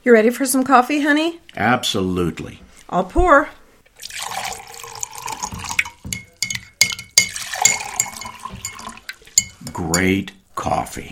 You ready for some coffee, honey? Absolutely. I'll pour. Great coffee.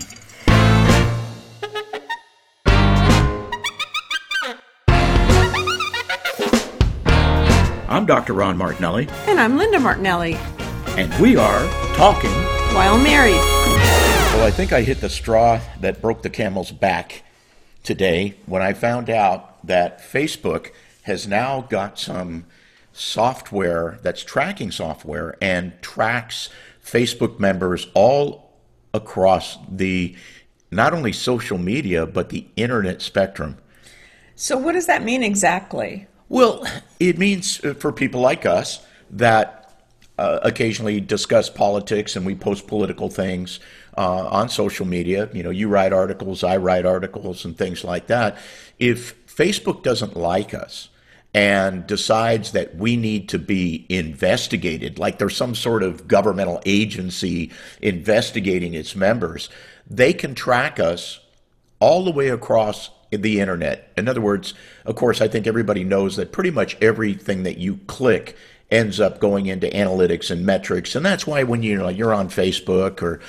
I'm Dr. Ron Martinelli. And I'm Linda Martinelli. And we are talking while married. Well, I think I hit the straw that broke the camel's back today when I found out that Facebook has now got some software that's tracking software and tracks Facebook members all across the not only social media but the internet spectrum. So what does that mean exactly? Well, it means for people like us that occasionally discuss politics and we post political things on social media. You know, you write articles, I write articles and things like that. If Facebook doesn't like us and decides that we need to be investigated, like there's some sort of governmental agency investigating its members, they can track us all the way across the internet. In other words, of course, I think everybody knows that pretty much everything that you click ends up going into analytics and metrics, and that's why when you're on Facebook or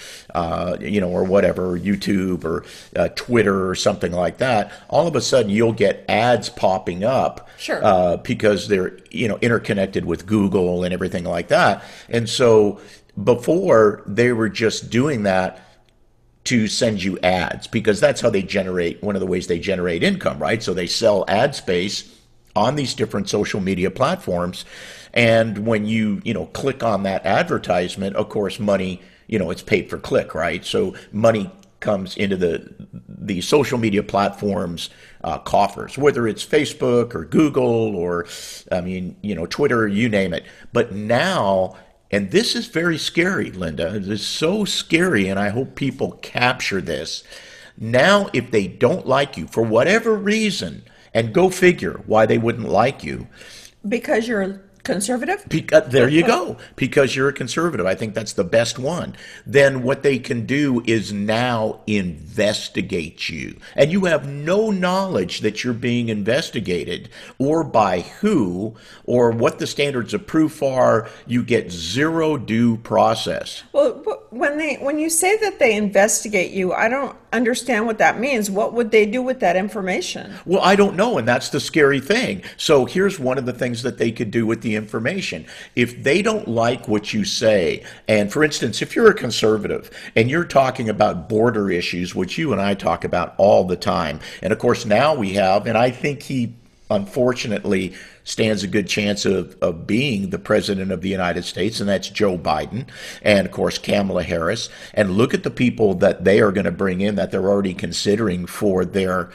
or whatever, YouTube or Twitter or something like that, all of a sudden you'll get ads popping up, sure, because they're interconnected with Google and everything like that. And so before they were just doing that to send you ads, because that's how they generate, one of the ways they generate income, right? So they sell ad space on these different social media platforms. And when you click on that advertisement, of course, money, it's paid per click, right? So money comes into the social media platforms coffers, whether it's Facebook or Google or, Twitter, you name it. But now, and this is very scary, Linda. It is so scary, and I hope people capture this. Now, if they don't like you for whatever reason, and go figure why they wouldn't like you. Because you're conservative? There you go. Because you're a conservative. I think that's the best one. Then what they can do is now investigate you. And you have no knowledge that you're being investigated or by who or what the standards of proof are. You get zero due process. Well, when you say that they investigate you, I don't understand what that means. What would they do with that information? Well, I don't know, and that's the scary thing. So here's one of the things that they could do with the information. If they don't like what you say, and for instance, if you're a conservative and you're talking about border issues, which you and I talk about all the time, and of course now we have, and I think he unfortunately stands a good chance of being the president of the United States, and that's Joe Biden, and of course Kamala Harris. And look at the people that they are going to bring in that they're already considering for their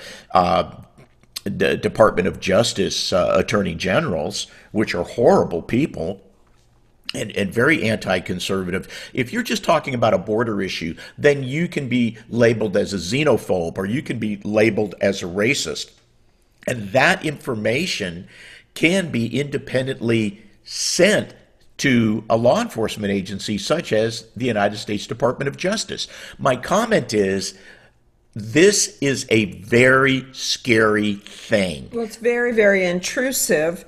Department of Justice attorney generals, which are horrible people. And very anti-conservative. If you're just talking about a border issue, then you can be labeled as a xenophobe or you can be labeled as a racist. And that information can be independently sent to a law enforcement agency such as the United States Department of Justice. My comment is, this is a very scary thing. Well, it's very, very intrusive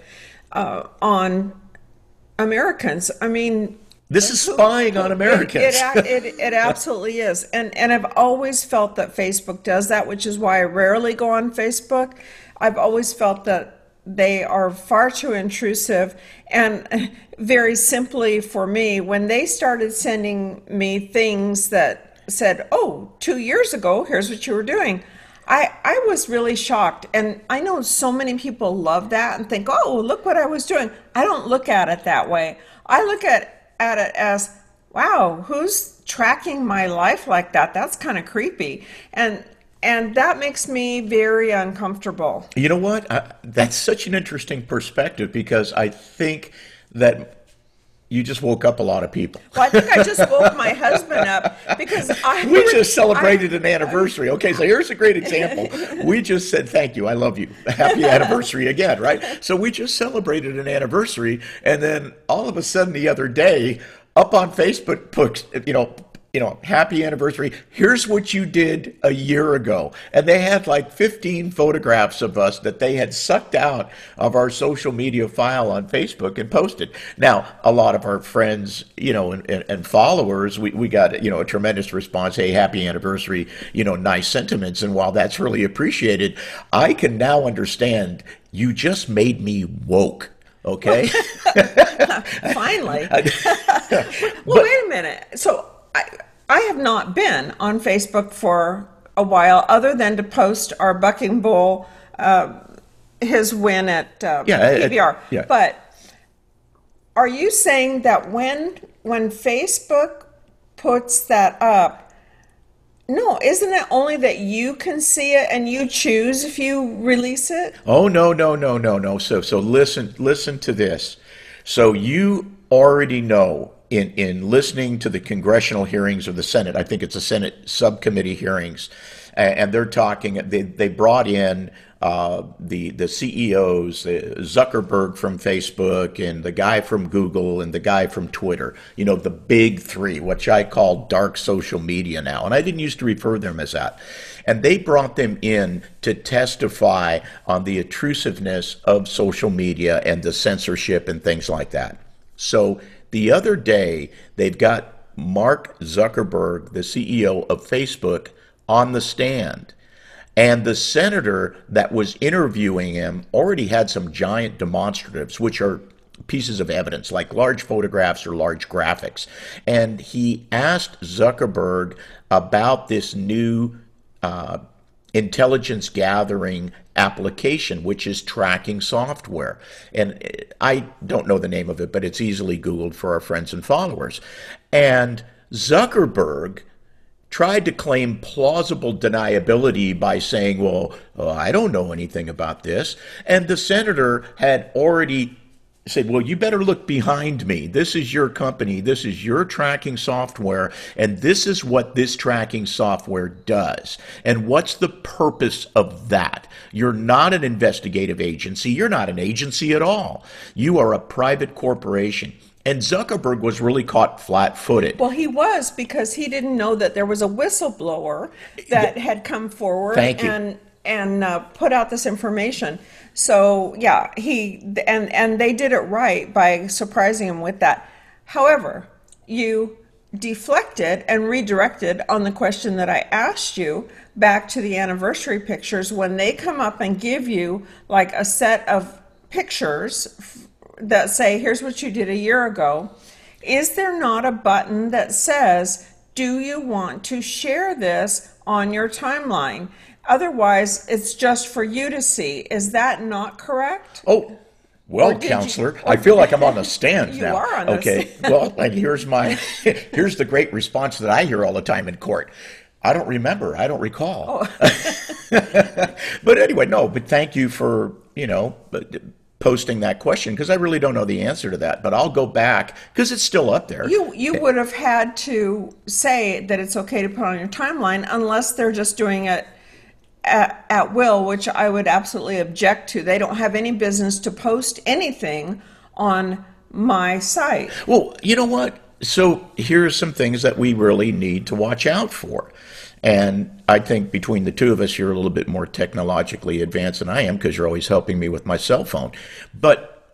on Americans. I mean, this is spying on Americans. It absolutely is. And I've always felt that Facebook does that, which is why I rarely go on Facebook. I've always felt that they are far too intrusive. And very simply for me, when they started sending me things that said, 2 years ago, here's what you were doing, I was really shocked. And I know so many people love that and think, look what I was doing. I don't look at it that way. I look at it as, wow, who's tracking my life like that? That's kind of creepy. And that makes me very uncomfortable. You know what? That's such an interesting perspective, because I think that you just woke up a lot of people. Well, I think I just woke my husband up because we just celebrated an anniversary. Okay, so here's a great example. We just said, thank you, I love you. Happy anniversary again, right? So we just celebrated an anniversary, and then all of a sudden the other day, up on Facebook, happy anniversary. Here's what you did a year ago. And they had like 15 photographs of us that they had sucked out of our social media file on Facebook and posted. Now, a lot of our friends, and followers, we got, a tremendous response. Hey, happy anniversary, nice sentiments. And while that's really appreciated, I can now understand you just made me woke. Okay. Finally. Well, wait a minute. So I have not been on Facebook for a while, other than to post our Bucking Bull, his win at PBR. Yeah. But are you saying that when Facebook puts that up, no, isn't it only that you can see it and you choose if you release it? Oh, no, no, no, no, no. So listen to this. So you already know in listening to the congressional hearings of the Senate, I think it's the Senate subcommittee hearings, and they're talking, they brought in the CEOs, Zuckerberg from Facebook and the guy from Google and the guy from Twitter, the big three, which I call dark social media now. And I didn't used to refer to them as that. And they brought them in to testify on the intrusiveness of social media and the censorship and things like that. So the other day, they've got Mark Zuckerberg, the CEO of Facebook, on the stand. And the senator that was interviewing him already had some giant demonstratives, which are pieces of evidence, like large photographs or large graphics. And he asked Zuckerberg about this new intelligence gathering application, which is tracking software. And I don't know the name of it, but it's easily Googled for our friends and followers. And Zuckerberg tried to claim plausible deniability by saying, well, I don't know anything about this. And the senator had already said, well, you better look behind me. This is your company. This is your tracking software. And this is what this tracking software does. And what's the purpose of that? You're not an investigative agency. You're not an agency at all. You are a private corporation. And Zuckerberg was really caught flat-footed. Well, he was, because he didn't know that there was a whistleblower that had come forward and put out this information. So yeah, and they did it right by surprising him with that. However, you deflected and redirected on the question that I asked you back to the anniversary pictures. When they come up and give you like a set of pictures that say, here's what you did a year ago, is there not a button that says, do you want to share this on your timeline? Otherwise, it's just for you to see. Is that not correct? Oh, well, counselor, I feel like I'm on the stand You now. are on the stand. Well, and here's the great response that I hear all the time in court. I don't remember. I don't recall. Oh. But anyway, no, but thank you for, posting that question, because I really don't know the answer to that, but I'll go back because it's still up there. You would have had to say that it's okay to put on your timeline unless they're just doing it at will, which I would absolutely object to. They don't have any business to post anything on my site. Well, you know what? So here are some things that we really need to watch out for. And I think between the two of us, you're a little bit more technologically advanced than I am, because you're always helping me with my cell phone. But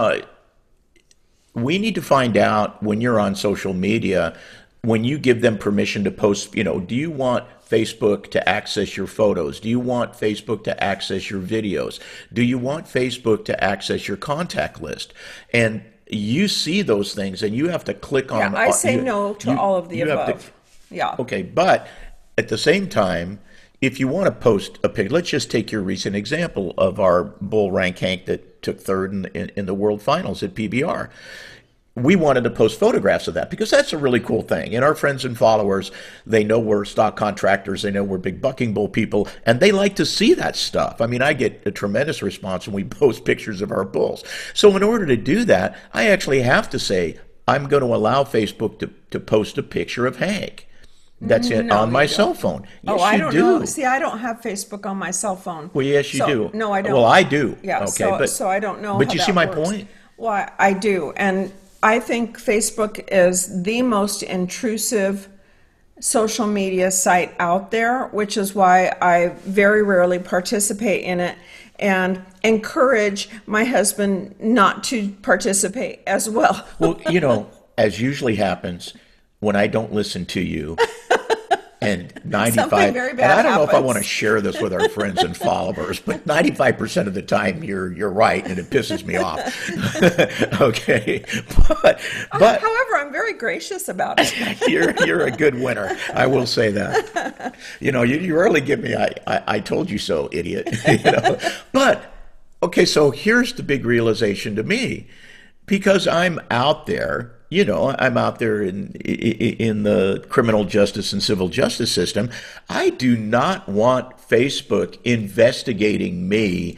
we need to find out, when you're on social media, when you give them permission to post, do you want Facebook to access your photos? Do you want Facebook to access your videos? Do you want Facebook to access your contact list? And you see those things and you have to click on. Yeah, I say no to all of the above. Yeah. Okay, but at the same time, if you want to post a picture, let's just take your recent example of our bull rank Hank that took third in the World Finals at PBR. We wanted to post photographs of that because that's a really cool thing. And our friends and followers, they know we're stock contractors, they know we're big Bucking Bull people, and they like to see that stuff. I mean, I get a tremendous response when we post pictures of our bulls. So in order to do that, I actually have to say, I'm going to allow Facebook to post a picture of Hank. That's it on my cell phone. Yes, I you don't do. know. See, I don't have Facebook on my cell phone. Well, yes, you do. No, I don't. Well, I do. Yeah, okay, so I don't know. But how you that see my works. point? Well, I do. And I think Facebook is the most intrusive social media site out there, which is why I very rarely participate in it and encourage my husband not to participate as well. Well, as usually happens when I don't listen to you, and Something 95, very and bad I don't know if I want to happens. share this with our friends and followers, but 95% of the time you're right, and it pisses me off. Okay, but However, I'm very gracious about it. you're a good winner. I will say that. You rarely give me I told you so, idiot. But okay, so here's the big realization to me, because I'm out there. I'm out there in the criminal justice and civil justice system. I do not want Facebook investigating me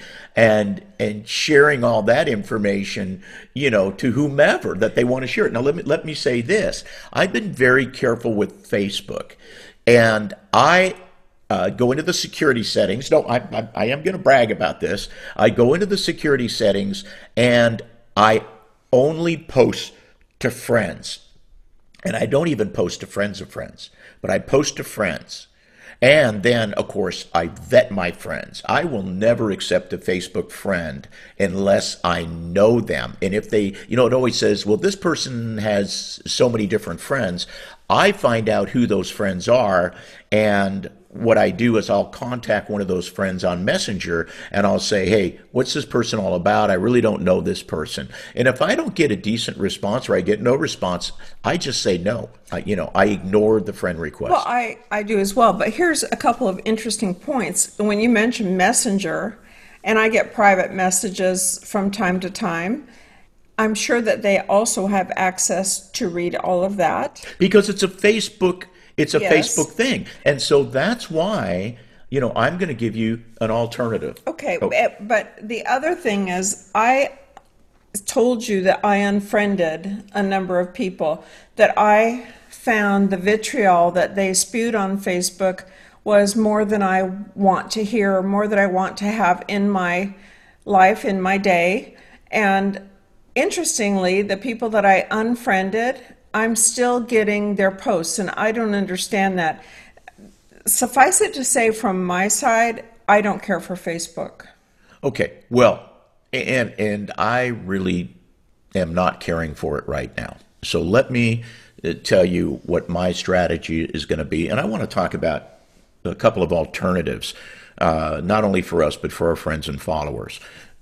and sharing all that information, to whomever that they want to share it. Now let me say this. I've been very careful with Facebook, and I go into the security settings. No, I am going to brag about this. I go into the security settings and I only post to friends. And I don't even post to friends of friends, but I post to friends. And then, of course, I vet my friends. I will never accept a Facebook friend unless I know them. And if they, it always says, well, this person has so many different friends. I find out who those friends are, and what I do is I'll contact one of those friends on Messenger and I'll say, hey, what's this person all about? I really don't know this person. And if I don't get a decent response, or I get no response, I just say no. I ignore the friend request. Well, I do as well. But here's a couple of interesting points. When you mentioned Messenger, and I get private messages from time to time, I'm sure that they also have access to read all of that. Because it's a Yes. Facebook thing. And so that's why, I'm going to give you an alternative. Okay, Oh, but the other thing is, I told you that I unfriended a number of people, that I found the vitriol that they spewed on Facebook was more than I want to hear, more than I want to have in my life, in my day. And interestingly, the people that I unfriended, I'm still getting their posts, and I don't understand that. Suffice it to say, from my side, I don't care for Facebook. okay. Well, and I really am not caring for it right now. So let me tell you what my strategy is going to be. And I want to talk about a couple of alternatives, not only for us, but for our friends and followers.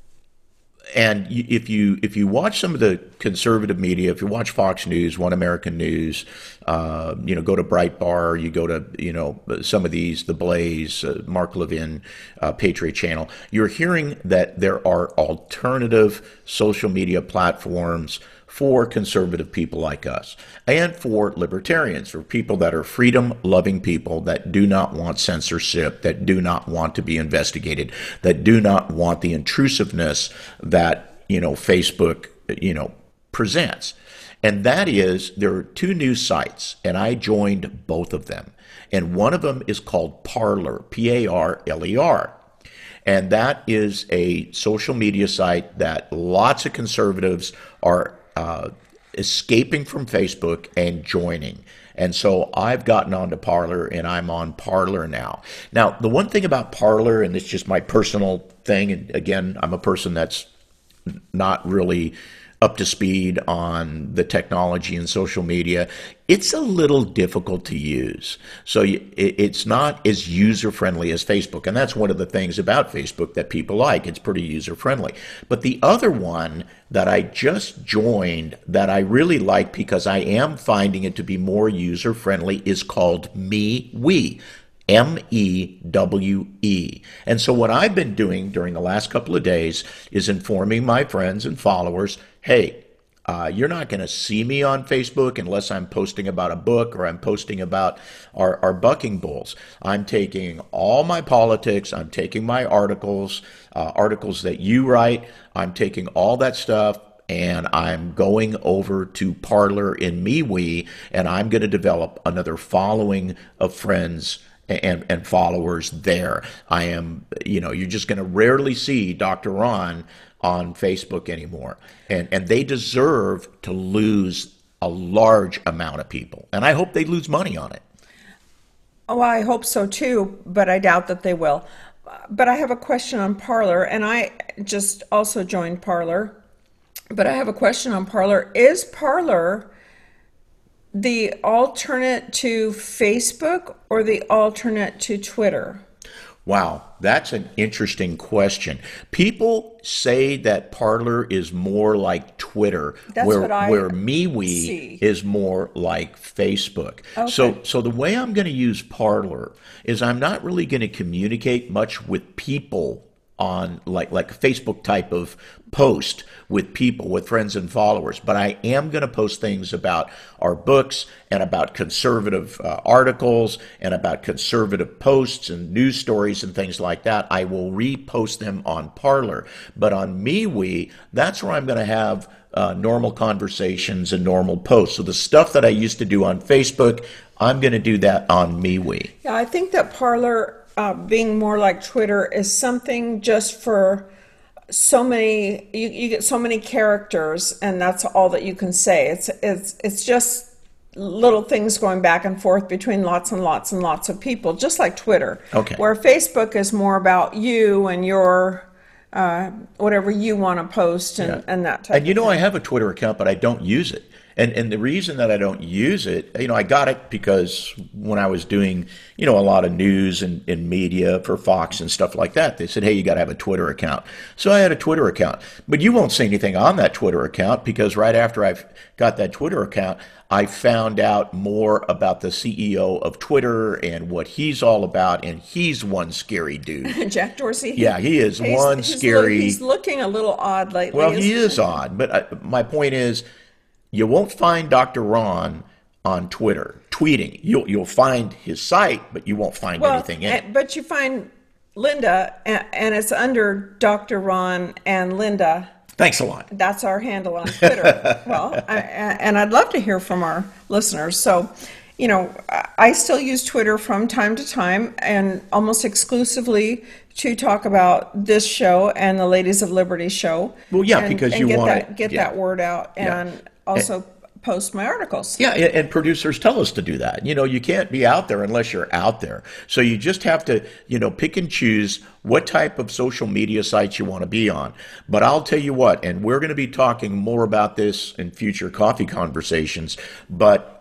And if you watch some of the conservative media, if you watch Fox News, One American News, go to Breitbart, you go to some of these, The Blaze, Mark Levin, Patriot Channel, you're hearing that there are alternative social media platforms for conservative people like us, and for libertarians, for people that are freedom-loving people that do not want censorship, that do not want to be investigated, that do not want the intrusiveness that Facebook presents. And that is, there are two new sites, and I joined both of them. And one of them is called Parler, Parler. And that is a social media site that lots of conservatives are escaping from Facebook and joining. And so I've gotten onto Parler, and I'm on Parler now. Now, the one thing about Parler, and it's just my personal thing, and again, I'm a person that's not really up to speed on the technology and social media, it's a little difficult to use. So it's not as user-friendly as Facebook. And that's one of the things about Facebook that people like. It's pretty user-friendly. But the other one that I just joined that I really like, because I am finding it to be more user-friendly, is called MeWe. MEWE. And so what I've been doing during the last couple of days is informing my friends and followers, hey, you're not going to see me on Facebook unless I'm posting about a book or I'm posting about our bucking bulls. I'm taking all my politics, I'm taking my articles that you write, I'm taking all that stuff, and I'm going over to Parler in MeWe, and I'm going to develop another following of friends and followers there. I am, you're just going to rarely see Dr. Ron on Facebook anymore. And they deserve to lose a large amount of people. And I hope they lose money on it. Oh, I hope so too, but I doubt that they will. But I have a question on Parlor, and I just also joined Parlor. But I have a question on Parlor. Is Parlor the alternate to Facebook or the alternate to Twitter? Wow, that's an interesting question. People say that Parler is more like Twitter, That's where what I where MeWe see. is more like Facebook. Okay. So the way I'm going to use Parler is I'm not really going to communicate much with people on like a Facebook type of post with people, with friends and followers. But I am going to post things about our books and about conservative articles and about conservative posts and news stories and things like that. I will repost them on Parler. But on MeWe, that's where I'm going to have normal conversations and normal posts. So the stuff that I used to do on Facebook, I'm going to do that on MeWe. Yeah, I think that Parler, being more like Twitter, is something just for so many. You get so many characters, and that's all that you can say. It's just little things going back and forth between lots and lots and lots of people, just like Twitter. Okay. Where Facebook is more about you and your whatever you want to post and that type And you of know, I thing. have a Twitter account, but I don't use it. And the reason that I don't use it, I got it because when I was doing, a lot of news and media for Fox and stuff like that, they said, hey, you got to have a Twitter account. So I had a Twitter account. But you won't see anything on that Twitter account because right after I've got that Twitter account, I found out more about the CEO of Twitter and what he's all about, and he's one scary dude. Jack Dorsey. Yeah, he is one scary. He's looking a little odd lately. Well, he isn't is odd, but my point is, you won't find Dr. Ron on Twitter tweeting. You'll find his site, but you won't find anything in it. But you find Linda, and it's under Dr. Ron and Linda. Thanks a lot. That's our handle on Twitter. Well, and I'd love to hear from our listeners. So, I still use Twitter from time to time, and almost exclusively to talk about this show and the Ladies of Liberty show. Well, yeah, and, because and you get want that to get that word out, and also post my articles. Yeah, and producers tell us to do that. You can't be out there unless you're out there. So you just have to, pick and choose what type of social media sites you want to be on. But I'll tell you what, and we're going to be talking more about this in future coffee conversations, but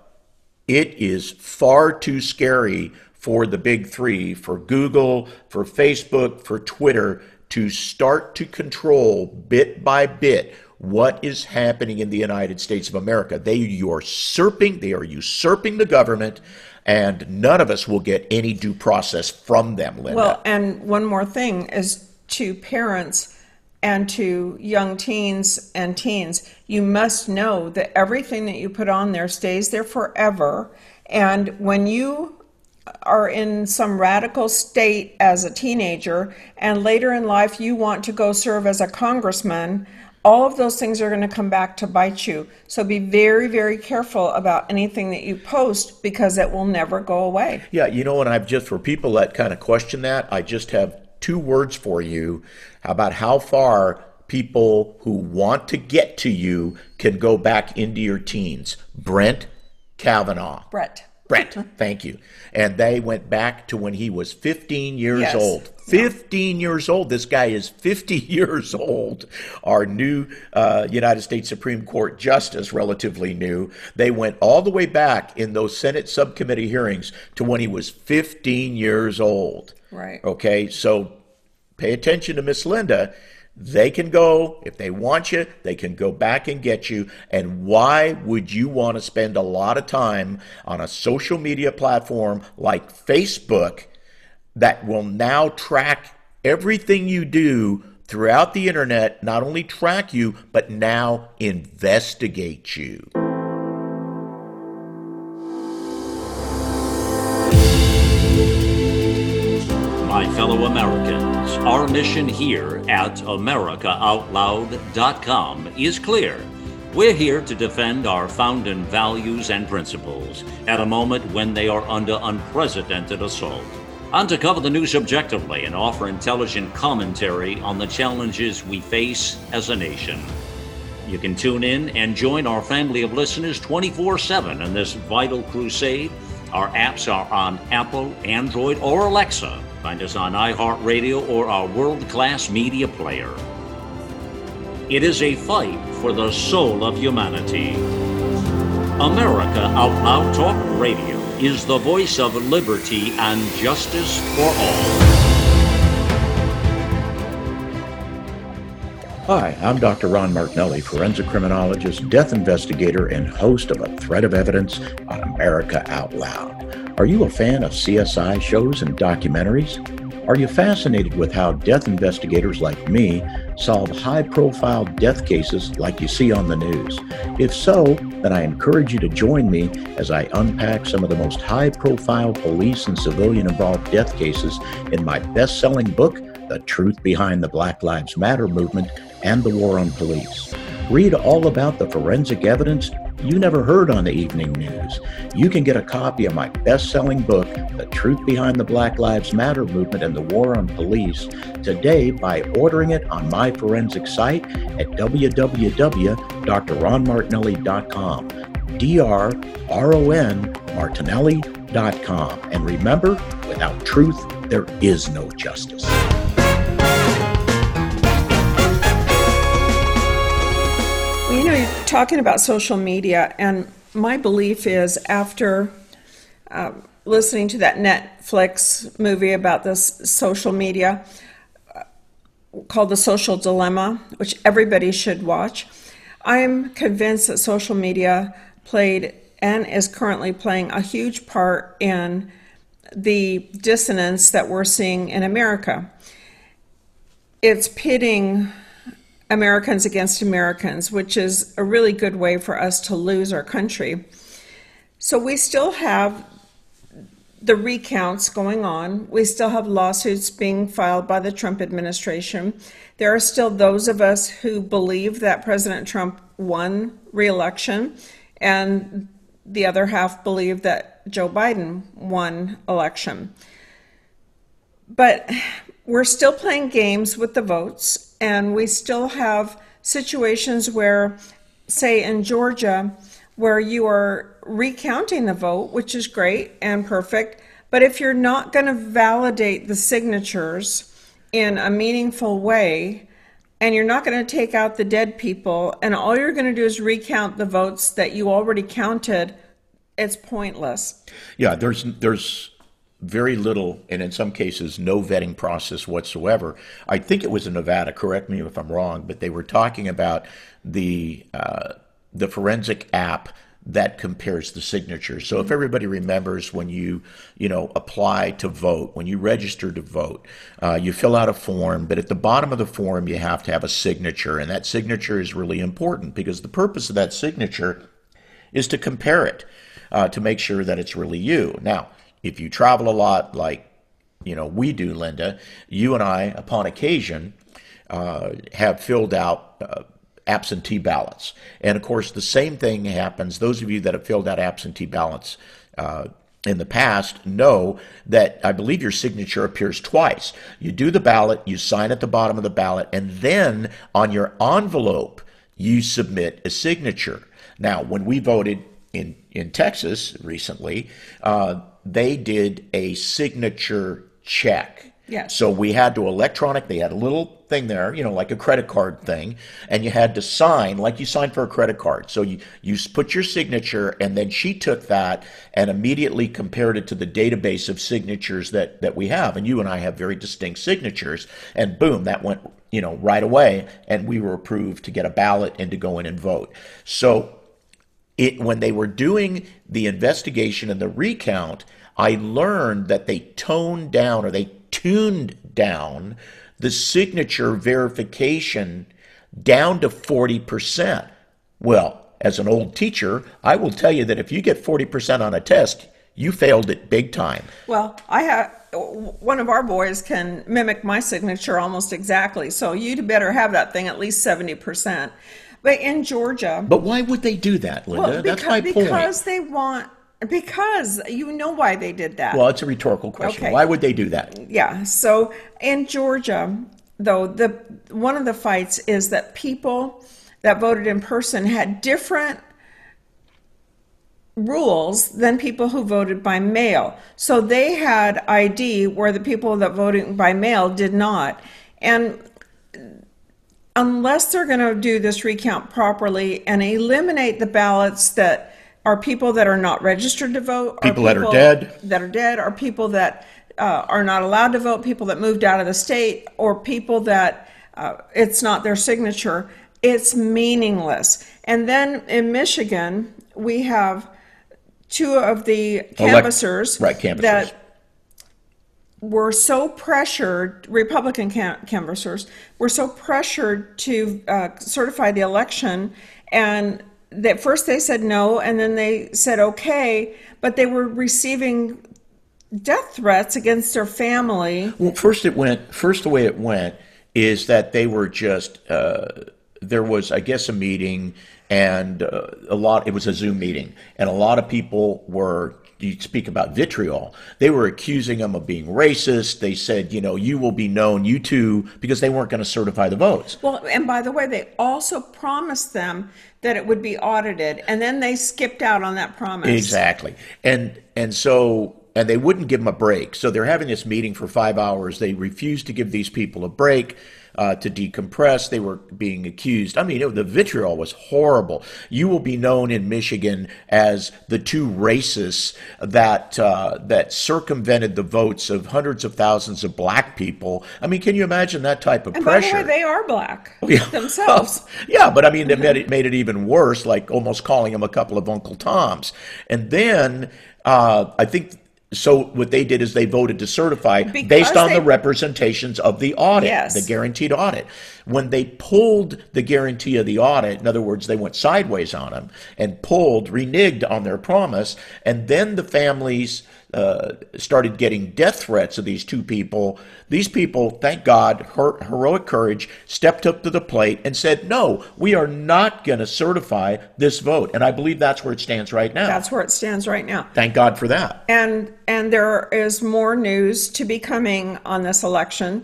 it is far too scary for the big three, for Google, for Facebook, for Twitter, to start to control bit by bit what is happening in the United States of America. They are usurping the government, and none of us will get any due process from them, Linda. Well, and one more thing is to parents and to young teens and teens, you must know that everything that you put on there stays there forever. And when you are in some radical state as a teenager and later in life you want to go serve as a congressman, all of those things are going to come back to bite you. So be very, very careful about anything that you post because it will never go away. Yeah, and I've just, for people that kind of question that, I just have two words for you about how far people who want to get to you can go back into your teens. Brett Kavanaugh. Brett, thank you. And they went back to when he was 15 years Yes. old. 15 years old. This guy is 50 years old. Our new United States Supreme Court justice, relatively new. They went all the way back in those Senate subcommittee hearings to when he was 15 years old. Right. Okay, so pay attention to Miss Linda. They can go, if they want you, they can go back and get you. And why would you want to spend a lot of time on a social media platform like Facebook that will now track everything you do throughout the internet, not only track you, but now investigate you? My fellow Americans, our mission here at AmericaOutloud.com is clear. We're here to defend our founding values and principles at a moment when they are under unprecedented assault, and to cover the news objectively and offer intelligent commentary on the challenges we face as a nation. You can tune in and join our family of listeners 24/7 in this vital crusade Our apps are on Apple, Android, or Alexa. Find us on iHeartRadio or our world-class media player. It is a fight for the soul of humanity. America Out Loud Talk Radio is the voice of liberty and justice for all. Hi, I'm Dr. Ron Martinelli, forensic criminologist, death investigator, and host of A Thread of Evidence on America Out Loud. Are you a fan of CSI shows and documentaries? Are you fascinated with how death investigators like me solve high-profile death cases like you see on the news? If so, then I encourage you to join me as I unpack some of the most high-profile police and civilian-involved death cases in my best-selling book, The Truth Behind the Black Lives Matter Movement and the War on Police. Read all about the forensic evidence you never heard on the evening news. You can get a copy of my best-selling book, The Truth Behind the Black Lives Matter Movement and the War on Police, today by ordering it on my forensic site at www.drronmartinelli.com, D-R-R-O-N Martinelli.com. And remember, without truth, there is no justice. Well, you know, you're talking about social media, and my belief is after listening to that Netflix movie about this social media called The Social Dilemma, which everybody should watch, I'm convinced that social media played and is currently playing a huge part in the dissonance that we're seeing in America. It's pitting Americans against Americans, which is a really good way for us to lose our country. So we still have the recounts going on. We still have lawsuits being filed by the Trump administration. There are still those of us who believe that President Trump won re-election, and the other half believe that Joe Biden won election. But we're still playing games with the votes, and we still have situations where, say in Georgia, where you are recounting the vote, which is great and perfect, but if you're not going to validate the signatures in a meaningful way, and you're not going to take out the dead people, and all you're going to do is recount the votes that you already counted, it's pointless. Yeah, there's very little, and in some cases, no vetting process whatsoever. I think it was in Nevada, correct me if I'm wrong, but they were talking about the forensic app that compares the signatures. So if everybody remembers, when you apply to vote, when you register to vote, you fill out a form, but at the bottom of the form, you have to have a signature, and that signature is really important because the purpose of that signature is to compare it, to make sure that it's really you. Now, if you travel a lot like, we do, Linda, you and I, upon occasion, have filled out absentee ballots. And of course, the same thing happens. Those of you that have filled out absentee ballots in the past know that I believe your signature appears twice. You do the ballot, you sign at the bottom of the ballot, and then on your envelope, you submit a signature. Now, when we voted in Texas recently, they did a signature check. Yes. So we had to they had a little thing there, like a credit card thing, and you had to sign like you signed for a credit card. So you put your signature, and then she took that and immediately compared it to the database of signatures that we have. And you and I have very distinct signatures, and boom, that went, right away, and we were approved to get a ballot and to go in and vote. So when they were doing the investigation and the recount, I learned that they tuned down the signature verification down to 40%. Well, as an old teacher, I will tell you that if you get 40% on a test, you failed it big time. Well, one of our boys can mimic my signature almost exactly, so you'd better have that thing at least 70%. But in Georgia... But why would they do that, Linda? Well, That's my point. Because you know why they did that. Well, it's a rhetorical question. Okay. Why would they do that? Yeah. So in Georgia, though, one of the fights is that people that voted in person had different rules than people who voted by mail. So they had ID where the people that voted by mail did not. And unless they're going to do this recount properly and eliminate the ballots that are people that are not registered to vote, People that are dead. or people that are not allowed to vote, people that moved out of the state, or people that it's not their signature, it's meaningless. And then in Michigan, we have two of the canvassers, canvassers that were so pressured, Republican canvassers were so pressured to certify the election, and that first they said no, and then they said okay, but they were receiving death threats against their family. Well, first the way it went is that they were just, there was, I guess, a meeting, and it was a Zoom meeting, and a lot of people were, you speak about vitriol, they were accusing them of being racist. They said, you will be known, you two, because they weren't going to certify the votes. Well, and by the way, they also promised them that it would be audited, and then they skipped out on that promise. Exactly. And they wouldn't give them a break. So they're having this meeting for 5 hours. They refused to give these people a break to decompress. They were being accused. I mean, the vitriol was horrible. You will be known in Michigan as the two racists that circumvented the votes of hundreds of thousands of black people. I mean, can you imagine that type of pressure? By the way, they are black themselves. Yeah, but I mean, it made it even worse, like almost calling them a couple of Uncle Toms. And then I think... So what they did is they voted to certify based on the representations of the audit, the guaranteed audit. When they pulled the guarantee of the audit, in other words, they went sideways on them and reneged on their promise, and then the families started getting death threats of these two people. These people, thank God, heroic courage, stepped up to the plate and said, no, we are not going to certify this vote. And I believe that's where it stands right now. That's where it stands right now. Thank God for that. And there is more news to be coming on this election.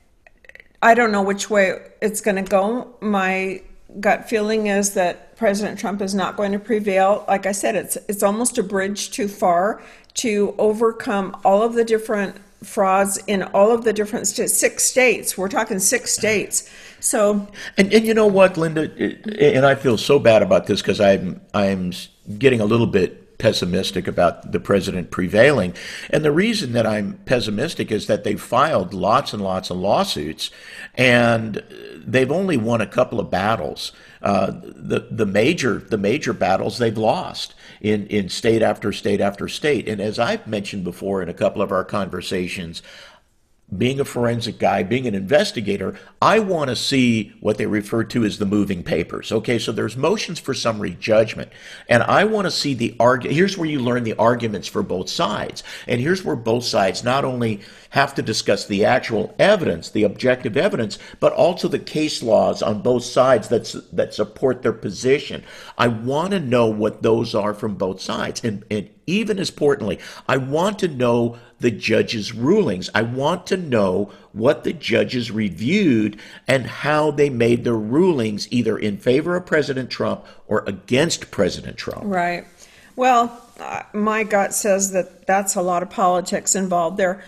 I don't know which way it's going to go. My gut feeling is that President Trump is not going to prevail. Like I said, it's almost a bridge too far to overcome all of the different frauds in all of the different states. 6 states. We're talking 6 states. So, and you know what, Linda, and I feel so bad about this because I'm getting a little bit pessimistic about the president prevailing. And the reason that I'm pessimistic is that they've filed lots and lots of lawsuits, and they've only won a couple of battles. The major battles they've lost in state after state after state. And as I've mentioned before in a couple of our conversations, being a forensic guy, being an investigator, I want to see what they refer to as the moving papers. Okay, so there's motions for summary judgment, and I want to see here's where you learn the arguments for both sides. And here's where both sides not only have to discuss the actual evidence, the objective evidence, but also the case laws on both sides that support their position. I want to know what those are from both sides. And even as importantly, I want to know the judges' rulings. I want to know what the judges reviewed and how they made their rulings either in favor of President Trump or against President Trump. Right. Well, my gut says that that's a lot of politics involved there.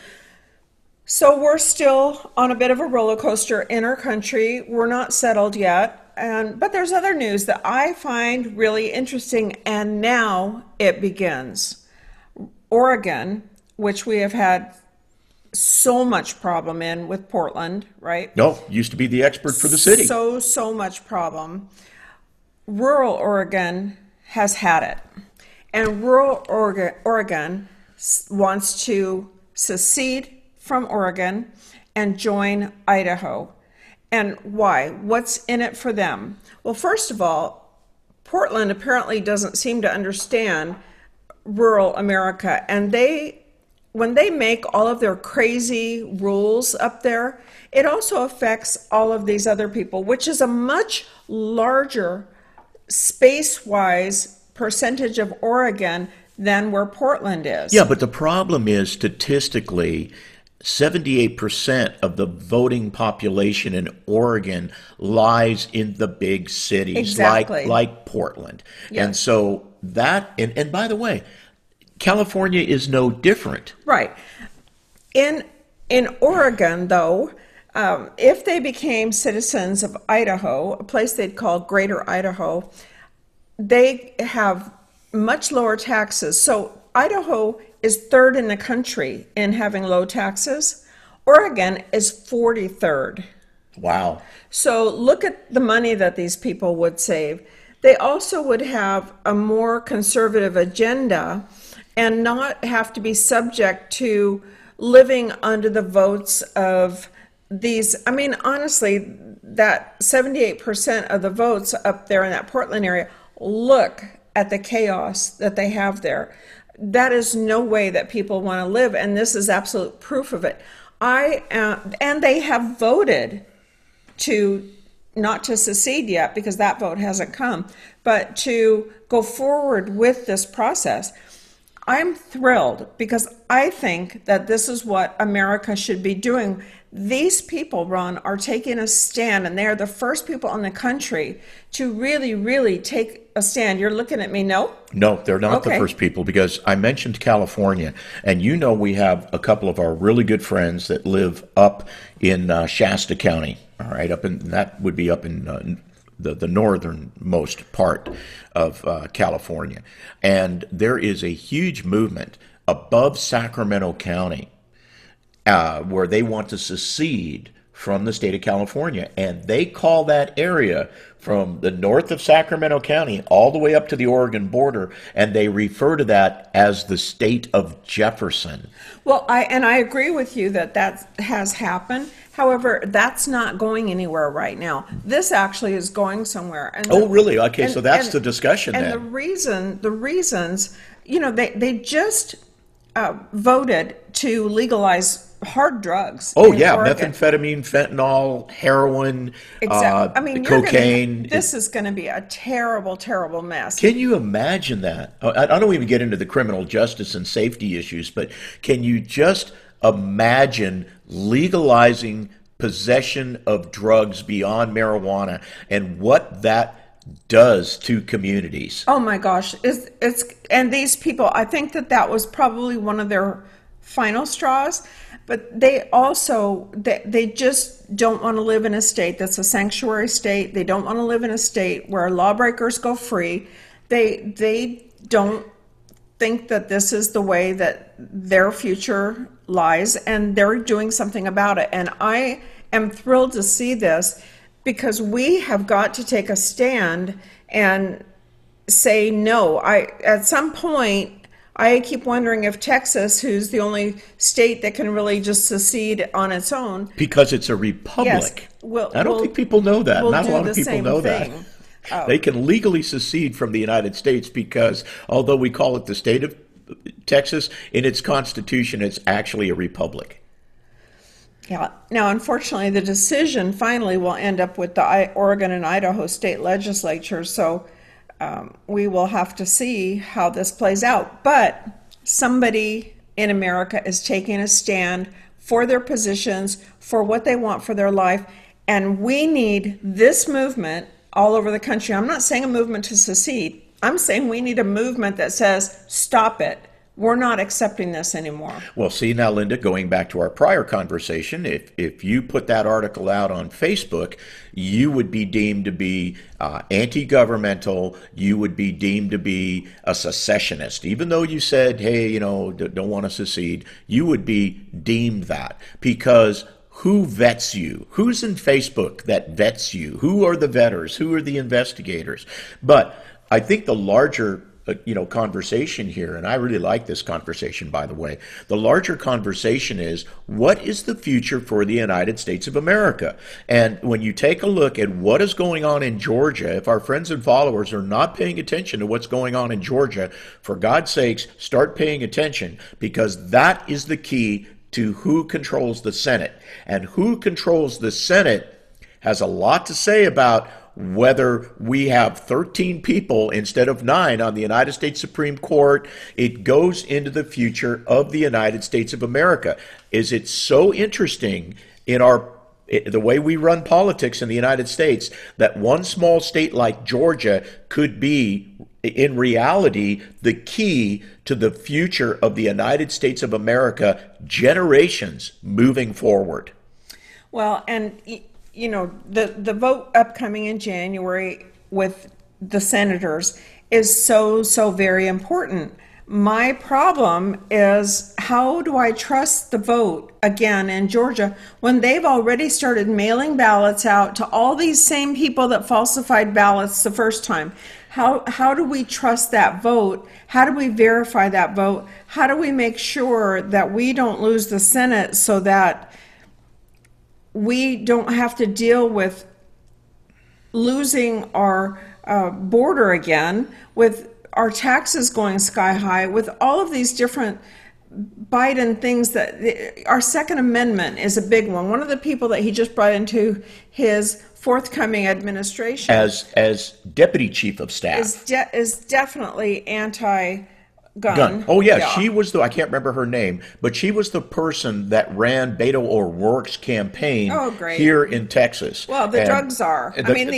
So we're still on a bit of a roller coaster in our country. We're not settled yet. But there's other news that I find really interesting, and now it begins. Oregon, which we have had so much problem in with Portland, right? No, used to be the expert for the city. So much problem. Rural Oregon has had it. And rural Oregon wants to secede from Oregon and join Idaho. And why? What's in it for them? Well, first of all, Portland apparently doesn't seem to understand rural America. And when they make all of their crazy rules up there, it also affects all of these other people, which is a much larger space-wise percentage of Oregon than where Portland is. Yeah, but the problem is statistically, 78% of the voting population in Oregon lies in the big cities, exactly, like Portland. Yeah. And so that, and by the way, California is no different. Right. In Oregon, though, if they became citizens of Idaho, a place they'd call Greater Idaho, they have much lower taxes. So Idaho is third in the country in having low taxes. Oregon is 43rd. Wow. So look at the money that these people would save. They also would have a more conservative agenda and not have to be subject to living under the votes of these. I mean, honestly, that 78% of the votes up there in that Portland area, look at the chaos that they have there. That is no way that people want to live, and this is absolute proof of it. And they have voted to not to secede yet because that vote hasn't come, but to go forward with this process. I'm thrilled because I think that this is what America should be doing. These people, Ron, are taking a stand, and they are the first people in the country to really, really take a stand. You're looking at me, no? No, they're not the first people, because I mentioned California, and you know we have a couple of our really good friends that live up in Shasta County, all right, that would be up in the northernmost part of California. And there is a huge movement above Sacramento County where they want to secede from the state of California. And they call that area from the north of Sacramento County all the way up to the Oregon border, and they refer to that as the state of Jefferson. Well, I agree with you that has happened. However, that's not going anywhere right now. This actually is going somewhere. And really? Okay, so that's the discussion then. And the reasons, they just voted to legalize hard drugs. Oh, yeah, Oregon. Methamphetamine, fentanyl, heroin, cocaine. This is going to be a terrible, terrible mess. Can you imagine that? I don't even get into the criminal justice and safety issues, but can you just imagine legalizing possession of drugs beyond marijuana and what that does to communities? Oh my gosh. And these people, I think that was probably one of their final straws, but they also, they just don't want to live in a state that's a sanctuary state. They don't want to live in a state where lawbreakers go free. They don't think that this is the way that their future lies, and they're doing something about it. And I am thrilled to see this, because we have got to take a stand and say no. At some point, I keep wondering if Texas, who's the only state that can really just secede on its own, because it's a republic. Yes, I don't think people know that. Not a lot of people know thing. that. They can legally secede from the United States because, although we call it the state of Texas, in its constitution, it's actually a republic. Yeah. Now, unfortunately, the decision finally will end up with the Oregon and Idaho state legislatures, so we will have to see how this plays out. But somebody in America is taking a stand for their positions, for what they want for their life, and we need this movement all over the country. I'm not saying a movement to secede. I'm saying we need a movement that says, stop it. We're not accepting this anymore. Well, see now, Linda, going back to our prior conversation, if you put that article out on Facebook, you would be deemed to be anti-governmental. You would be deemed to be a secessionist. Even though you said, hey, don't want to secede, you would be deemed that, because who vets you? Who's in Facebook that vets you? Who are the vetters? Who are the investigators? But I think the larger conversation here, and I really like this conversation, by the way, the larger conversation is, what is the future for the United States of America? And when you take a look at what is going on in Georgia, if our friends and followers are not paying attention to what's going on in Georgia, for God's sakes, start paying attention, because that is the key to who controls the Senate. And who controls the Senate has a lot to say about whether we have 13 people instead of 9 on the United States Supreme Court. It goes into the future of the United States of America. Is it so interesting in the way we run politics in the United States that one small state like Georgia could be in reality, the key to the future of the United States of America generations moving forward. Well, and the vote upcoming in January with the senators is so very important. My problem is, how do I trust the vote again in Georgia when they've already started mailing ballots out to all these same people that falsified ballots the first time? How do we trust that vote? How do we verify that vote? How do we make sure that we don't lose the Senate so that we don't have to deal with losing our border again, with our taxes going sky high, with all of these different Biden things that our Second Amendment is a big one. One of the people that he just brought into his forthcoming administration as deputy chief of staff is definitely anti-gun. Oh yeah, she was I can't remember her name, but she was the person that ran Beto O'Rourke's campaign here in Texas. Well, the drugs are.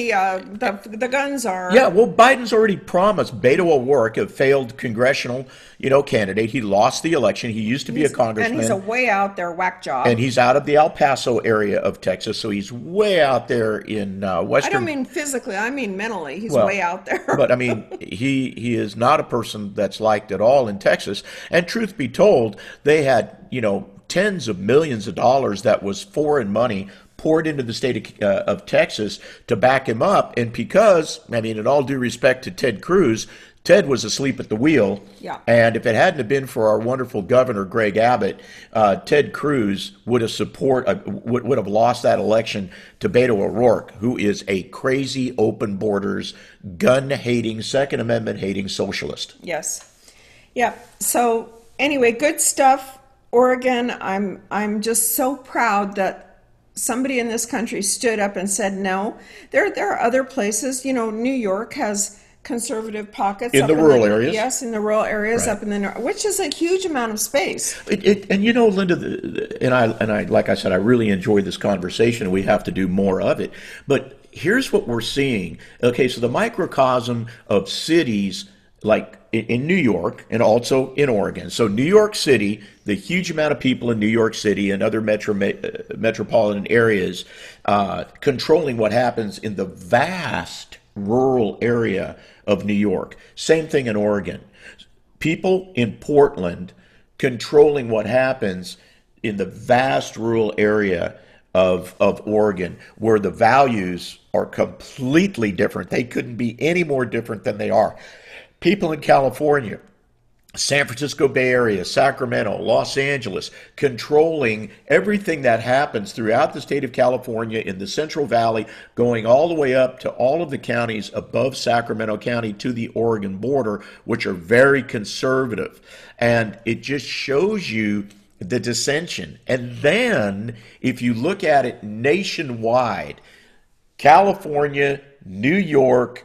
The guns are. Yeah, well, Biden's already promised Beto O'Rourke, a failed congressional, candidate. He lost the election. He used to be a congressman. And he's a way out there whack job. And he's out of the El Paso area of Texas, so he's way out there in western. I don't mean physically, I mean mentally. He's way out there. But I mean, he is not a person that's liked at all in Texas. And truth be told, they had, tens of millions of dollars that was foreign money poured into the state of Texas to back him up. And because, in all due respect to Ted Cruz, Ted was asleep at the wheel. Yeah. And if it hadn't have been for our wonderful governor, Greg Abbott, Ted Cruz would have lost that election to Beto O'Rourke, who is a crazy, open borders, gun-hating, Second Amendment-hating socialist. Yes. Yeah. So anyway, good stuff. Oregon, I'm just so proud that somebody in this country stood up and said no. There are other places. New York has conservative pockets in the rural areas. Yes, in the rural areas, right. Up in the north, which is a huge amount of space. And Linda, and I, like I said, I really enjoyed this conversation. We have to do more of it. But here's what we're seeing. Okay, so the microcosm of cities like in New York and also in Oregon. So New York City, the huge amount of people in New York City and other metropolitan areas controlling what happens in the vast rural area of New York. Same thing in Oregon. People in Portland controlling what happens in the vast rural area of Oregon, where the values are completely different. They couldn't be any more different than they are. People in California, San Francisco Bay Area, Sacramento, Los Angeles, controlling everything that happens throughout the state of California in the Central Valley, going all the way up to all of the counties above Sacramento County to the Oregon border, which are very conservative. And it just shows you the dissension. And then if you look at it nationwide, California, New York,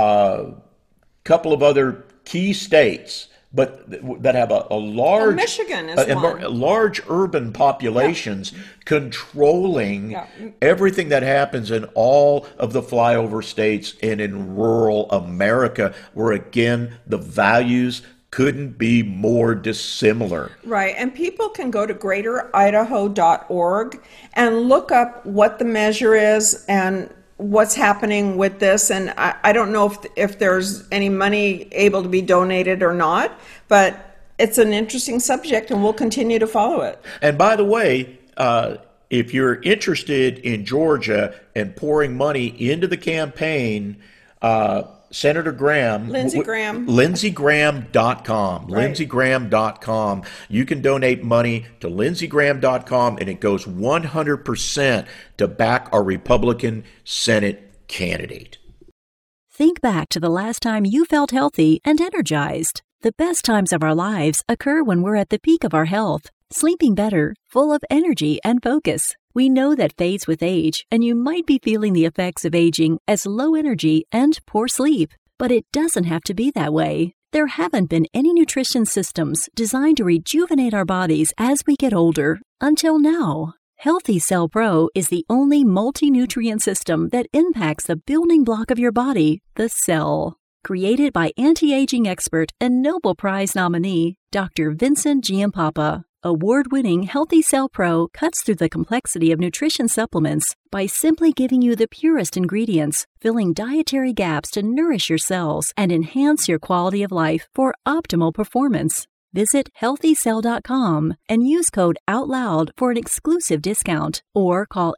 couple of other key states, but that have a large Michigan is large urban populations controlling everything that happens in all of the flyover states and in rural America, where again the values couldn't be more dissimilar. Right, and people can go to greateridaho.org and look up what the measure is and what's happening with this. And I don't know if there's any money able to be donated or not, but it's an interesting subject and we'll continue to follow it. And by the way, if you're interested in Georgia and pouring money into the campaign, Senator Graham, Lindsey Graham, lindseygraham.com, right. lindseygraham.com. You can donate money to lindseygraham.com, and it goes 100% to back our Republican Senate candidate. Think back to the last time you felt healthy and energized. The best times of our lives occur when we're at the peak of our health, sleeping better, full of energy and focus. We know that fades with age, and you might be feeling the effects of aging as low energy and poor sleep. But it doesn't have to be that way. There haven't been any nutrition systems designed to rejuvenate our bodies as we get older until now. Healthy Cell Pro is the only multi-nutrient system that impacts the building block of your body, the cell. Created by anti-aging expert and Nobel Prize nominee Dr. Vincent Giampapa, award-winning Healthy Cell Pro cuts through the complexity of nutrition supplements by simply giving you the purest ingredients, filling dietary gaps to nourish your cells and enhance your quality of life for optimal performance. Visit healthycell.com and use code OUTLOUD for an exclusive discount or call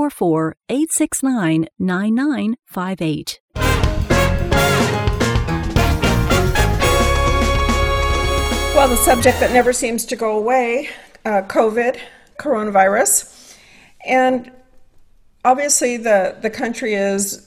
844-869-9958. Well, the subject that never seems to go away, coronavirus. And obviously the country is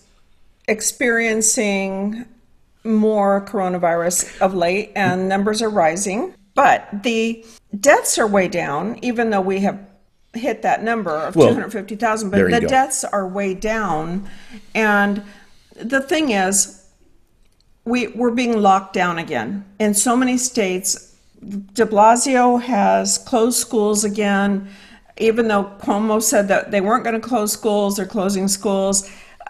experiencing more coronavirus of late, and numbers are rising. But the deaths are way down, even though we have hit that number of 250,000. But the deaths are way down. And the thing is, we're being locked down again. In so many states, de Blasio has closed schools again, even though Cuomo said that they weren't going to close schools, they're closing schools.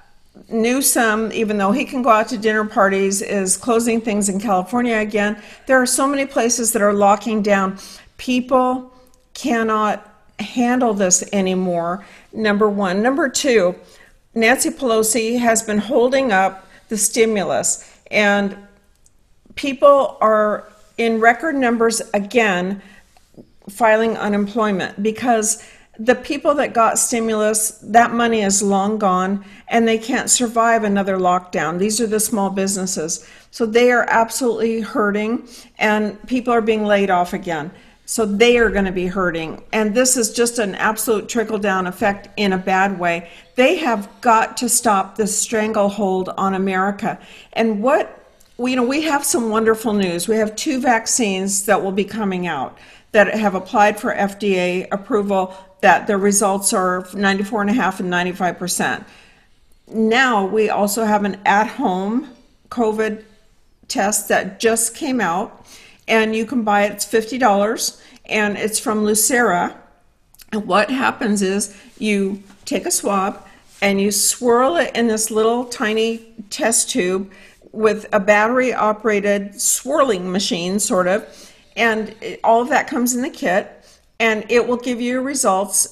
Newsom, even though he can go out to dinner parties, is closing things in California again. There are so many places that are locking down. People cannot handle this anymore, number one. Number two, Nancy Pelosi has been holding up the stimulus, and people are in record numbers again filing unemployment because the people that got stimulus, that money is long gone and they can't survive another lockdown. These are the small businesses. So they are absolutely hurting, and people are being laid off again. So they are going to be hurting. And this is just an absolute trickle-down effect in a bad way. They have got to stop this stranglehold on America. And we have some wonderful news. We have 2 vaccines that will be coming out that have applied for FDA approval, that the results are 94.5% and 95%. Now we also have an at-home COVID test that just came out, and you can buy it. It's $50, and it's from Lucira. And what happens is you take a swab and you swirl it in this little tiny test tube with a battery-operated swirling machine, sort of, and all of that comes in the kit, and it will give you results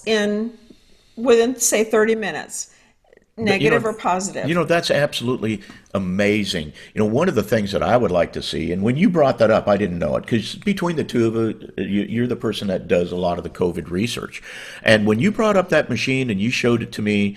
within, say, 30 minutes, negative or positive. That's absolutely amazing. One of the things that I would like to see, and when you brought that up, I didn't know it, because between the two of you, you're the person that does a lot of the COVID research. And when you brought up that machine and you showed it to me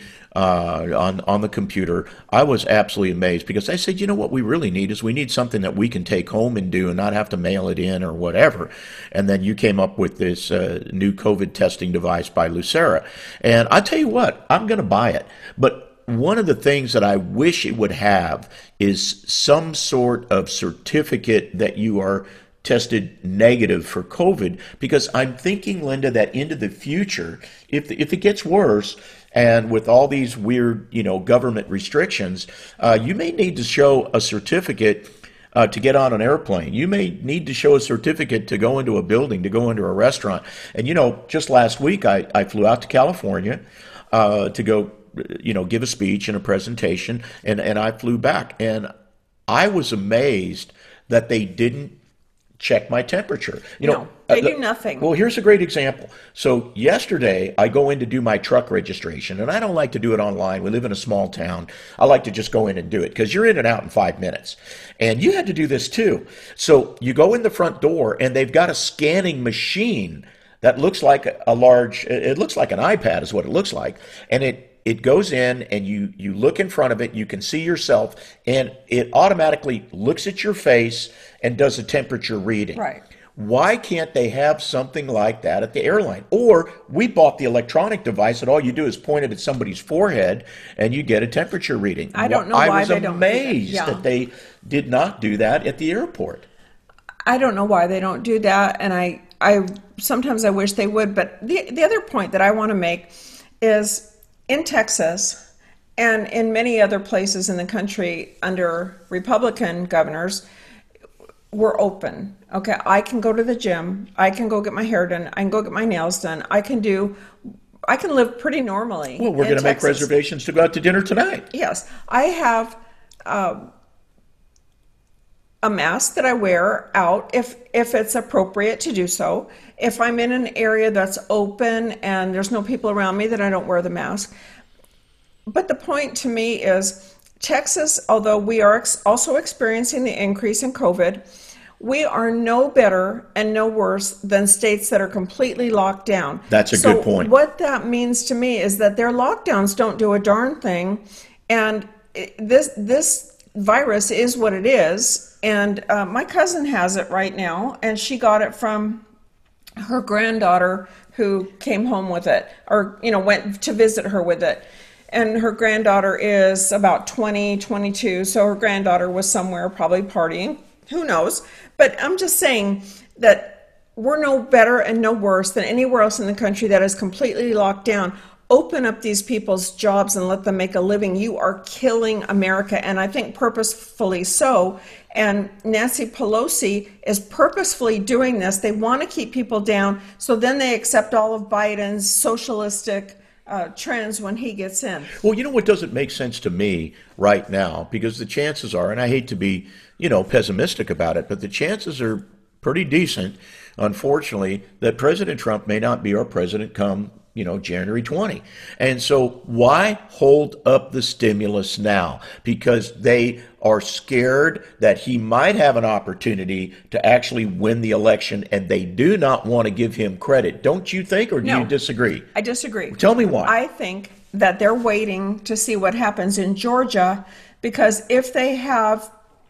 on the computer, I was absolutely amazed, because I said, what we really need is we need something that we can take home and do and not have to mail it in or whatever. And then you came up with this new COVID testing device by Lucira. And I tell you what, I'm going to buy it. But one of the things that I wish it would have is some sort of certificate that you are tested negative for COVID, because I'm thinking, Linda, that into the future, if it gets worse, and with all these weird, government restrictions, you may need to show a certificate to get on an airplane. You may need to show a certificate to go into a building, to go into a restaurant. And, just last week, I flew out to California to go, give a speech and a presentation, and I flew back. And I was amazed that they didn't check my temperature. No, they do nothing. Well, here's a great example. So yesterday, I go in to do my truck registration, and I don't like to do it online. We live in a small town. I like to just go in and do it, because you're in and out in 5 minutes. And you had to do this too. So you go in the front door, and they've got a scanning machine that looks like it looks like an iPad is what it looks like. And it goes in, and you look in front of it, you can see yourself, and it automatically looks at your face and does a temperature reading. Right. Why can't they have something like that at the airline? Or we bought the electronic device that all you do is point it at somebody's forehead and you get a temperature reading. I don't know why they don't do that. I was amazed that they did not do that at the airport. I don't know why they don't do that, and I sometimes I wish they would. But the other point that I want to make is, in Texas and in many other places in the country under Republican governors, we're open. Okay, I can go to the gym. I can go get my hair done. I can go get my nails done. I can live pretty normally. Well, we're going to make reservations to go out to dinner tonight. Yes, I have a mask that I wear out if it's appropriate to do so. If I'm in an area that's open and there's no people around me, then I don't wear the mask. But the point to me is Texas, although we are also experiencing the increase in COVID, we are no better and no worse than states that are completely locked down. That's a good point. What that means to me is that their lockdowns don't do a darn thing, and this virus is what it is. And my cousin has it right now, and she got it from her granddaughter who came home with it, or went to visit her with it. And her granddaughter is about 20, 22, so her granddaughter was somewhere probably partying. Who knows? But I'm just saying that we're no better and no worse than anywhere else in the country that is completely locked down. Open up these people's jobs and let them make a living. You are killing America, and I think purposefully so. And Nancy Pelosi is purposefully doing this. They want to keep people down, so then they accept all of Biden's socialistic trends when he gets in. Well, you know what doesn't make sense to me right now, because the chances are, and I hate to be, pessimistic about it, but the chances are pretty decent, unfortunately, that President Trump may not be our president come, January 20. And so why hold up the stimulus now? Because they are scared that he might have an opportunity to actually win the election, and they do not want to give him credit. Don't you think, or do you disagree? I disagree. Tell me why. I think that they're waiting to see what happens in Georgia, because if they have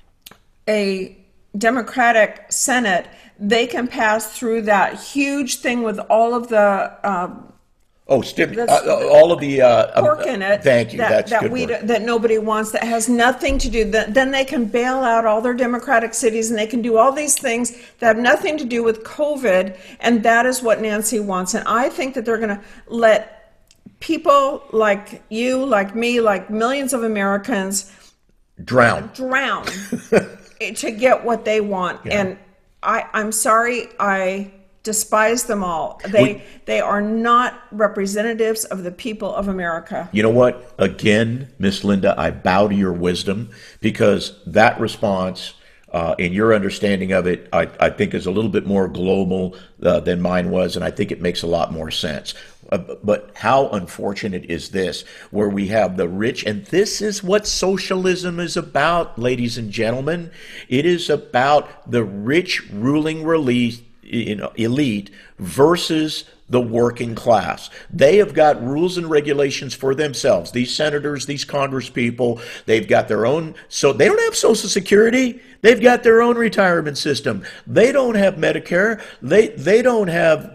a Democratic Senate, they can pass through that huge thing with all of the all of the pork in it. Thank you. That's good word. That nobody wants. That has nothing to do. Then they can bail out all their Democratic cities, and they can do all these things that have nothing to do with COVID. And that is what Nancy wants. And I think that they're going to let people like you, like me, like millions of Americans drown to get what they want. Yeah. And I'm sorry, I despise them all. They are not representatives of the people of America. You know what? Again, Miss Linda, I bow to your wisdom, because that response and your understanding of it, I think, is a little bit more global than mine was, and I think it makes a lot more sense. But how unfortunate is this, where we have the rich, and this is what socialism is about, ladies and gentlemen. It is about the rich ruling elite versus the working class. They have got rules and regulations for themselves. These senators, these congresspeople, they've got their own, so they don't have Social Security. They've got their own retirement system. They don't have Medicare. They don't have,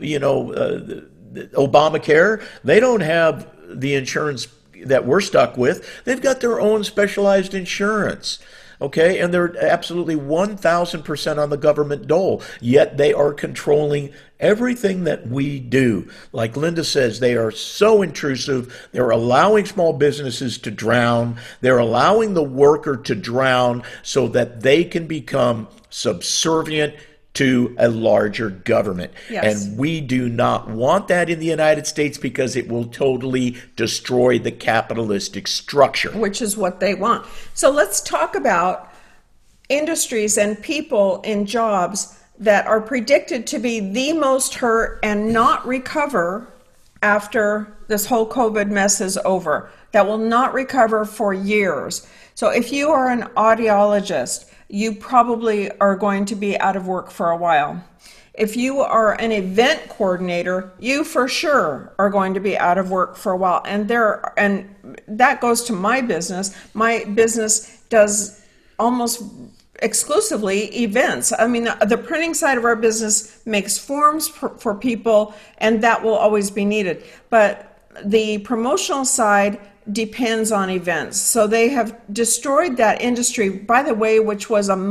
Obamacare. They don't have the insurance that we're stuck with. They've got their own specialized insurance. Okay, and they're absolutely 1,000% on the government dole, yet they are controlling everything that we do. Like Linda says, they are so intrusive. They're allowing small businesses to drown. They're allowing the worker to drown so that they can become subservient to a larger government. Yes. And we do not want that in the United States, because it will totally destroy the capitalistic structure. Which is what they want. So let's talk about industries and people in jobs that are predicted to be the most hurt and not recover after this whole COVID mess is over, that will not recover for years. So if you are an audiologist, you probably are going to be out of work for a while. If you are an event coordinator, you for sure are going to be out of work for a while. And that goes to my business. My business does almost exclusively events. I mean, the printing side of our business makes forms for people, and that will always be needed. But the promotional side depends on events. So they have destroyed that industry, by the way, which was a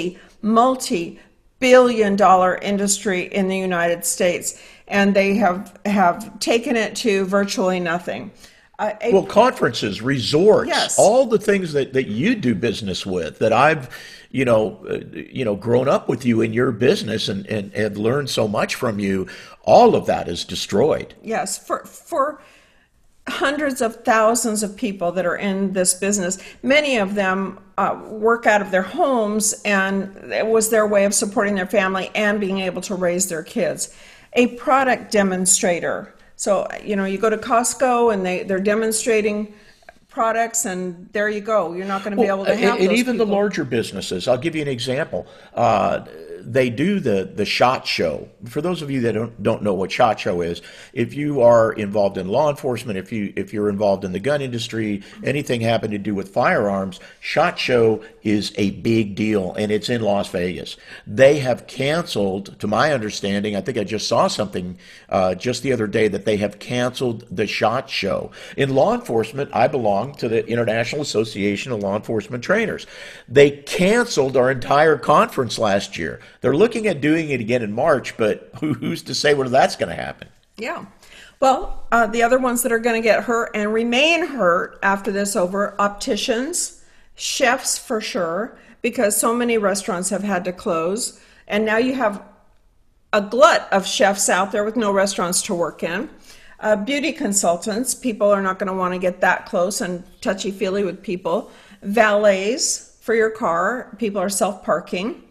multi-billion-dollar industry in the United States, and they have taken it to virtually nothing. Well, conferences, resorts, yes, all the things that you do business with, that I've grown up with you in your business and have learned so much from you, all of that is destroyed. Yes, hundreds of thousands of people that are in this business. Many of them work out of their homes, and it was their way of supporting their family and being able to raise their kids. A product demonstrator. So, you know, you go to Costco and they're demonstrating products, and there you go. You're not going to be able to have and those even people. the larger businesses. I'll give you an example. They do the SHOT Show. For those of you that don't know what SHOT Show is, if you are involved in law enforcement, if you're involved in the gun industry, anything having to do with firearms, SHOT Show is a big deal, and it's in Las Vegas. They have canceled, to my understanding, I think I just saw something just the other day, that they have canceled the SHOT Show. In law enforcement, I belong to the International Association of Law Enforcement Trainers. They canceled our entire conference last year. They're looking at doing it again in March, but who's to say whether that's going to happen? Yeah. Well, the other ones that are going to get hurt and remain hurt after this over, opticians, chefs for sure, because so many restaurants have had to close. And now you have a glut of chefs out there with no restaurants to work in. Beauty consultants, people are not going to want to get that close and touchy-feely with people. Valets for your car, people are self-parking.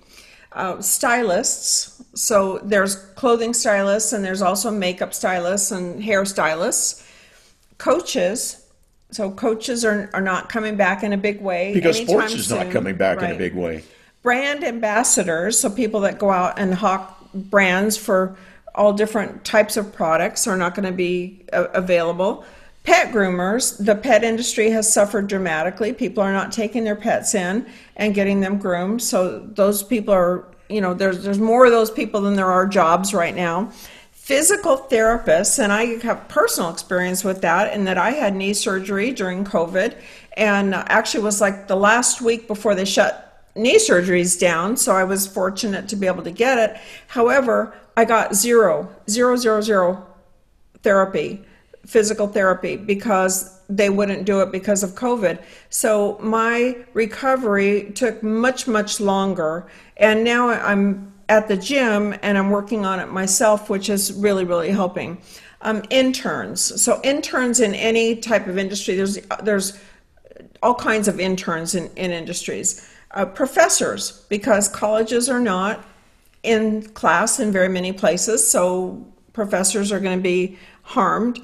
Stylists, so there's clothing stylists, and there's also makeup stylists and hair stylists. Coaches, so coaches are not coming back in a big way Because anytime sports is not soon. coming back in a Right. big way. Brand ambassadors, so people that go out and hawk brands for all different types of products, are not going to be available. Pet groomers, the pet industry has suffered dramatically. People are not taking their pets in and getting them groomed. So those people are, you know, there's more of those people than there are jobs right now. Physical therapists, and I have personal experience with that, in that I had knee surgery during COVID, and actually was like the last week before they shut knee surgeries down, so I was fortunate to be able to get it. However, I got zero therapy, physical therapy, because they wouldn't do it because of COVID. So my recovery took much longer, and now I'm at the gym and I'm working on it myself, which is really helping. Interns. So interns in any type of industry, there's all kinds of interns in industries. Professors, because colleges are not in class in very many places, so professors are going to be harmed.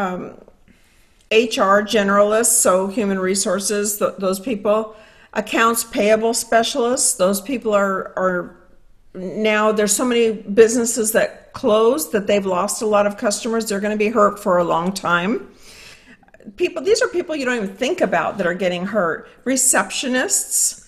HR generalists, so human resources, those people. Accounts payable specialists, those people are now, there's so many businesses that closed that they've lost a lot of customers. They're going to be hurt for a long time. These are people you don't even think about that are getting hurt. Receptionists,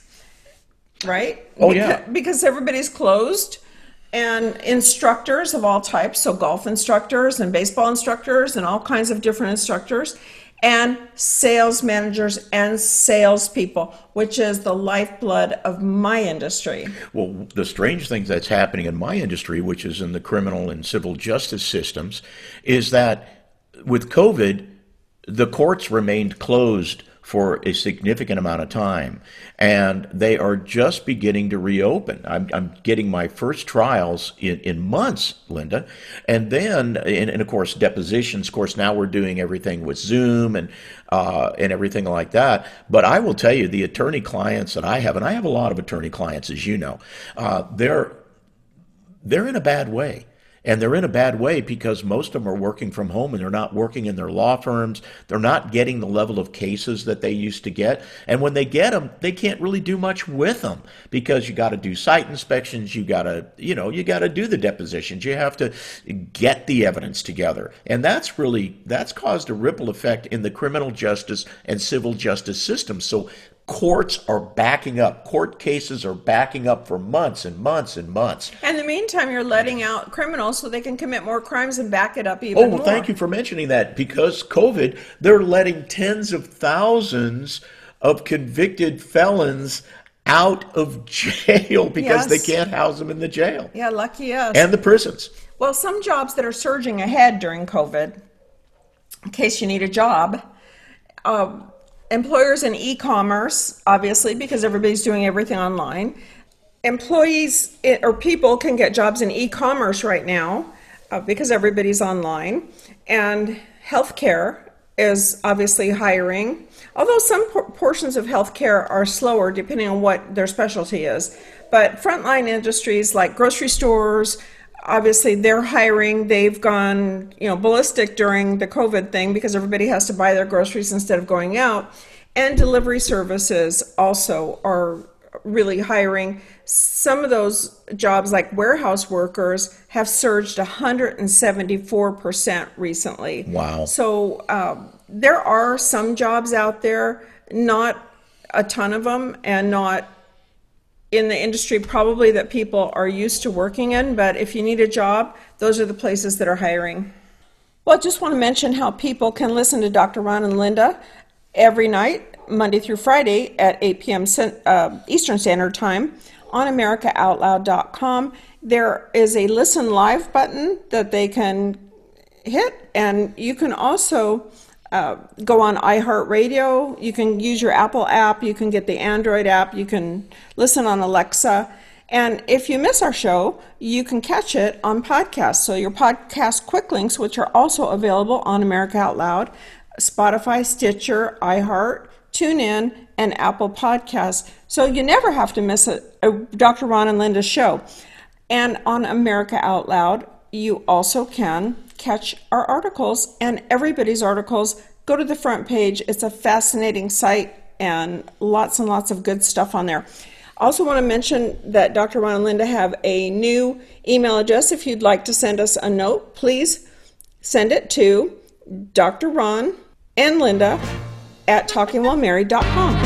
right? Oh, yeah. Because everybody's closed. And instructors of all types, so golf instructors and baseball instructors and all kinds of different instructors, and sales managers and salespeople, which is the lifeblood of my industry. Well, the strange thing that's happening in my industry, which is in the criminal and civil justice systems, is that with COVID, the courts remained closed for a significant amount of time, and they are just beginning to reopen. I'm getting my first trials in months, Linda, and then, and of course, depositions. Of course, now we're doing everything with Zoom and everything like that. But I will tell you, the attorney clients that I have, and I have a lot of attorney clients, as you know, they're in a bad way. And they're in a bad way because most of them are working from home and they're not working in their law firms. They're not getting the level of cases that they used to get. And when they get them, they can't really do much with them because you got to do site inspections. You got to do the depositions. You have to get the evidence together. And that's caused a ripple effect in the criminal justice and civil justice system. So courts are backing up. Court cases are backing up for months and months and months. In the meantime, you're letting out criminals so they can commit more crimes and back it up even more. Oh, well, thank you for mentioning that. Because COVID, they're letting tens of thousands of convicted felons out of jail because they can't house them in the jail. Yeah, lucky us. And the prisons. Well, some jobs that are surging ahead during COVID, in case you need a job, employers in e-commerce, obviously, because everybody's doing everything online. Employees or people can get jobs in e-commerce right now because everybody's online. And healthcare, is obviously hiring, although some portions of healthcare are slower depending on what their specialty is. But frontline industries like grocery stores, obviously they're hiring. They've gone, ballistic during the COVID thing because everybody has to buy their groceries instead of going out. And delivery services also are really hiring. Some of those jobs, like warehouse workers, have surged 174% recently. Wow. So there are some jobs out there, not a ton of them, and not in the industry probably that people are used to working in. But if you need a job, those are the places that are hiring. Well, I just want to mention how people can listen to Dr. Ron and Linda every night, Monday through Friday at 8 p.m. Eastern Standard Time on AmericaOutloud.com. There is a listen live button that they can hit, and you can also go on iHeartRadio. You can use your Apple app. You can get the Android app. You can listen on Alexa. And if you miss our show, you can catch it on podcast. So your podcast quick links, which are also available on America Out Loud, Spotify, Stitcher, iHeart, TuneIn, and Apple Podcasts. So you never have to miss a Dr. Ron and Linda show. And on America Out Loud, you also can catch our articles, and everybody's articles. Go to the front page. It's a fascinating site and lots of good stuff on there. I also want to mention that Dr. Ron and Linda have a new email address. If you'd like to send us a note, please send it to Dr. Ron and Linda at talkingwhilemarried.com.